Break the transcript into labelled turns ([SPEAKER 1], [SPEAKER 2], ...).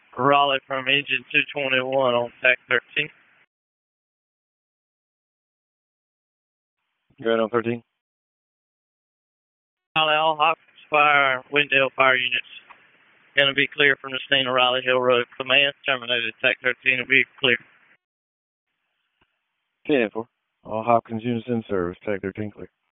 [SPEAKER 1] Raleigh from engine 221 on TAC 13.
[SPEAKER 2] Go ahead on 13.
[SPEAKER 1] Raleigh, all Hawkins Fire, Wendell Fire units. Going to be clear from the scene of Raleigh Hill Road. Command terminated. TAC 13 will be clear.
[SPEAKER 2] 10-4. All Hopkins units in service. TAC 13 clear.